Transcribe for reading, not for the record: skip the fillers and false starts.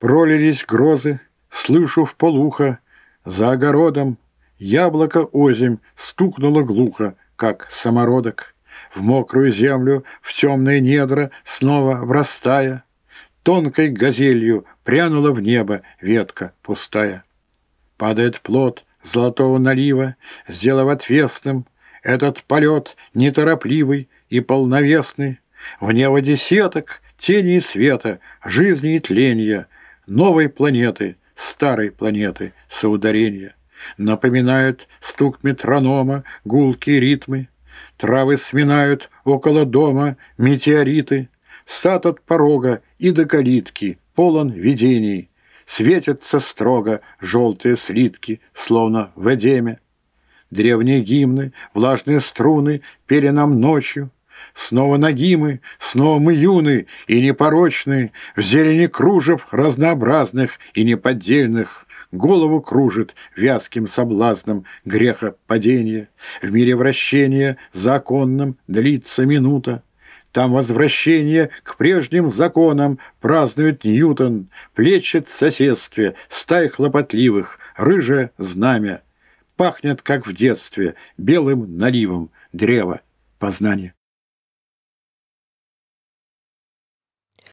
Пролились грозы, слышу вполуха, за огородом яблоко озимь стукнуло глухо, как самородок. В мокрую землю, в темные недра, снова врастая, тонкой газелью прянула в небо ветка пустая. Падает плод золотого налива, сделав отвесным этот полет неторопливый и полновесный, в неводе сеток, тени и света, жизни и тления, новой планеты, старой планеты, соударения. Напоминают стук метронома, гулкие ритмы, травы сминают около дома метеориты, сад от порога и до калитки полон видений, светятся строго желтые слитки, словно в Эдеме. Древние гимны, влажные струны пели нам ночью. Снова нагимы, снова мы юны и непорочны, в зелени кружев разнообразных и неподдельных. Голову кружит вязким соблазном греха падения. В мире вращения законном длится минута. Там возвращение к прежним законам празднует Ньютон. Плещет в соседстве стай хлопотливых рыжее знамя. Пахнет, как в детстве, белым наливом древо познания.